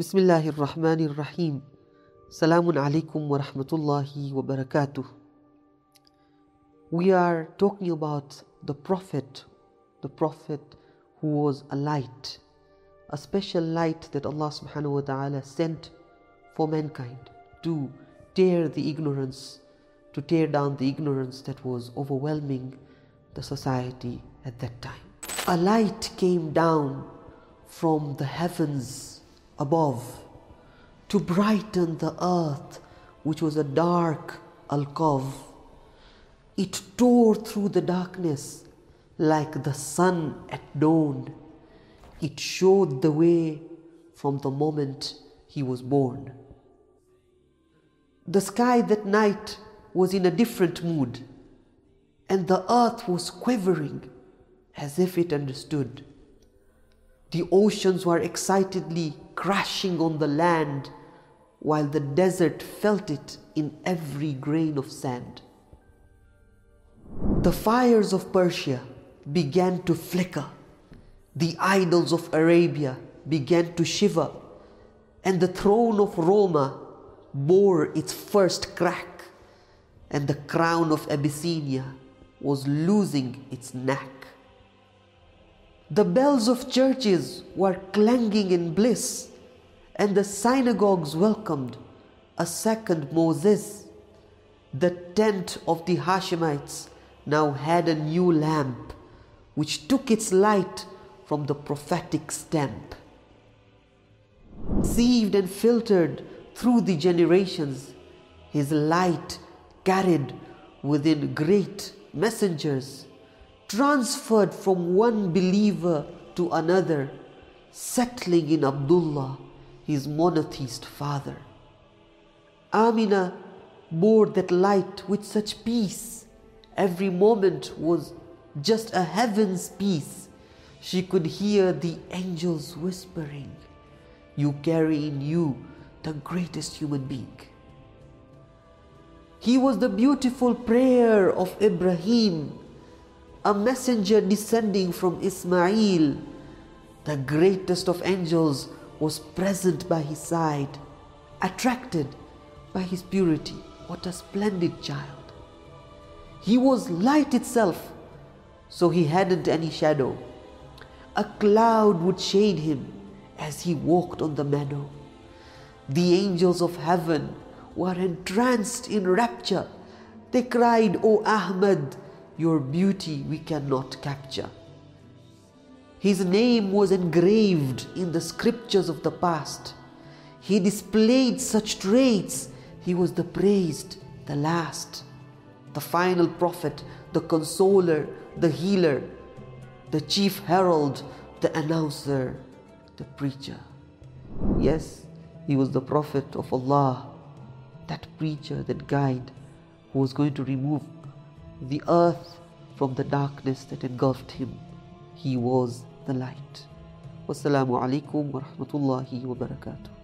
Bismillahir Rahmanir Rahim. Salamun alaikum wa rahmatullahi wa barakatuh. We are talking about the Prophet who was a light, a special light that Allah subhanahu wa ta'ala sent for mankind to tear the ignorance, to tear down the ignorance that was overwhelming the society at that time. A light came down from the heavens above to brighten the earth, which was a dark alcove. It tore through the darkness like the sun at dawn. It showed the way from the moment he was born. The sky that night was in a different mood, and the earth was quivering as if it understood. The oceans were excitedly crashing on the land, while the desert felt it in every grain of sand. The fires of Persia began to flicker. The idols of Arabia began to shiver, and the throne of Roma bore its first crack, and the crown of Abyssinia was losing its knack. The bells of churches were clanging in bliss, and the synagogues welcomed a second Moses. The tent of the Hashemites now had a new lamp, which took its light from the prophetic stamp. Sieved and filtered through the generations, his light carried within great messengers, transferred from one believer to another, settling in Abdullah, his monotheist father. Amina bore that light with such peace. Every moment was just a heaven's peace. She could hear the angels whispering, "You carry in you the greatest human being." He was the beautiful prayer of Ibrahim, a messenger descending from Ismail. The greatest of angels was present by his side, attracted by his purity. What a splendid child. He was light itself, so he hadn't any shadow. A cloud would shade him as he walked on the meadow. The angels of heaven were entranced in rapture. They cried, "O Ahmad, your beauty we cannot capture." His name was engraved in the scriptures of the past. He displayed such traits. He was the praised, the last, the final prophet, the consoler, the healer, the chief herald, the announcer, the preacher. Yes, he was the prophet of Allah, that preacher, that guide, who was going to remove the earth from the darkness that engulfed him. He was the light. Wassalamu alaikum wa rahmatullahi wa barakatuh.